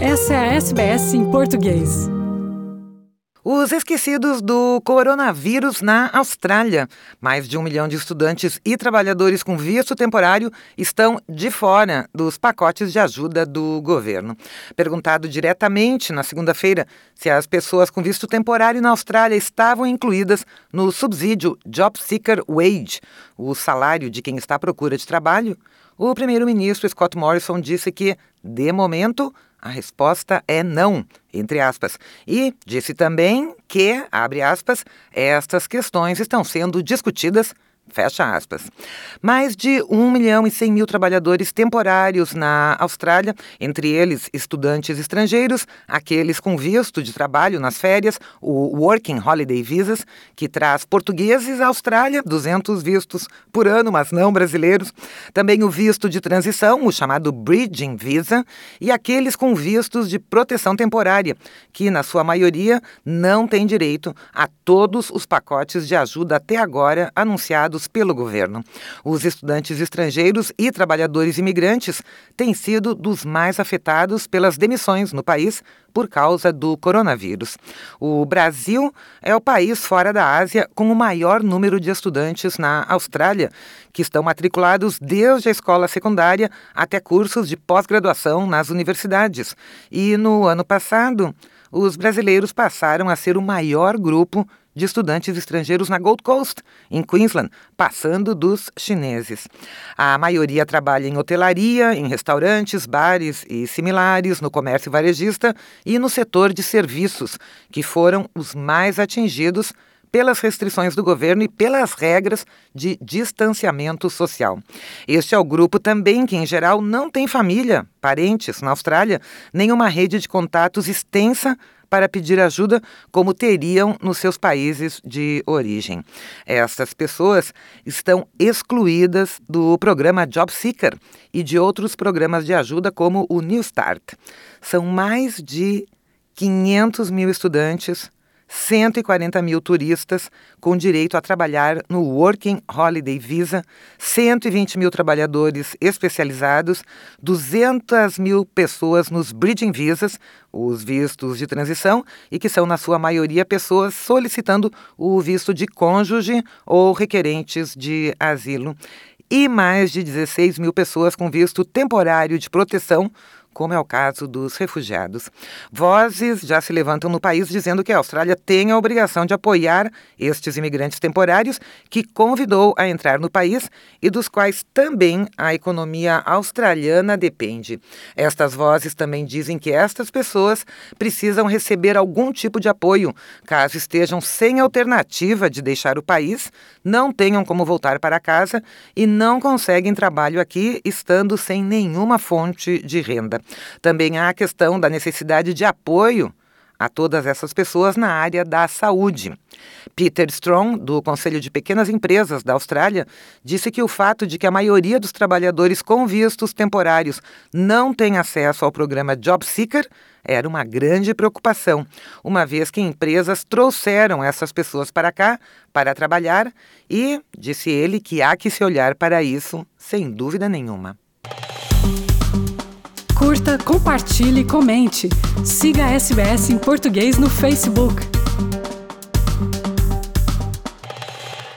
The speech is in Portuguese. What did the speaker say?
Essa é a SBS em português. Os esquecidos do coronavírus na Austrália. Mais de 1 milhão de estudantes e trabalhadores com visto temporário estão de fora dos pacotes de ajuda do governo. Perguntado diretamente na segunda-feira se as pessoas com visto temporário na Austrália estavam incluídas no subsídio Job Seeker Wage, o salário de quem está à procura de trabalho, o primeiro-ministro Scott Morrison disse que, de momento, a resposta é não, entre aspas. E disse também que, abre aspas, estas questões estão sendo discutidas, fecha aspas. Mais de 1 milhão e 100 mil trabalhadores temporários na Austrália, entre eles estudantes estrangeiros, aqueles com visto de trabalho nas férias, o Working Holiday Visas, que traz portugueses à Austrália, 200 vistos por ano, mas não brasileiros. Também o visto de transição, o chamado Bridging Visa, e aqueles com vistos de proteção temporária, que na sua maioria não têm direito a todos os pacotes de ajuda até agora anunciados pelo governo. Os estudantes estrangeiros e trabalhadores imigrantes têm sido dos mais afetados pelas demissões no país por causa do coronavírus. O Brasil é o país fora da Ásia com o maior número de estudantes na Austrália, que estão matriculados desde a escola secundária até cursos de pós-graduação nas universidades. E no ano passado, os brasileiros passaram a ser o maior grupo de estudantes estrangeiros na Gold Coast, em Queensland, passando dos chineses. A maioria trabalha em hotelaria, em restaurantes, bares e similares, no comércio varejista e no setor de serviços, que foram os mais atingidos pelas restrições do governo e pelas regras de distanciamento social. Este é o grupo também que, em geral, não tem família, parentes na Austrália, nem uma rede de contatos extensa para pedir ajuda como teriam nos seus países de origem. Essas pessoas estão excluídas do programa Job Seeker e de outros programas de ajuda como o New Start. São mais de 500 mil estudantes, 140 mil turistas com direito a trabalhar no Working Holiday Visa, 120 mil trabalhadores especializados, 200 mil pessoas nos Bridging Visas, os vistos de transição, e que são, na sua maioria, pessoas solicitando o visto de cônjuge ou requerentes de asilo, e mais de 16 mil pessoas com visto temporário de proteção, como é o caso dos refugiados. Vozes já se levantam no país dizendo que a Austrália tem a obrigação de apoiar estes imigrantes temporários que convidou a entrar no país e dos quais também a economia australiana depende. Estas vozes também dizem que estas pessoas precisam receber algum tipo de apoio caso estejam sem alternativa de deixar o país, não tenham como voltar para casa e não conseguem trabalho aqui, estando sem nenhuma fonte de renda. Também há a questão da necessidade de apoio a todas essas pessoas na área da saúde. Peter Strong, do Conselho de Pequenas Empresas da Austrália, disse que o fato de que a maioria dos trabalhadores com vistos temporários não tem acesso ao programa Job Seeker era uma grande preocupação, uma vez que empresas trouxeram essas pessoas para cá para trabalhar e, disse ele, que há que se olhar para isso sem dúvida nenhuma. Curta, compartilhe e comente. Siga a SBS em português no Facebook.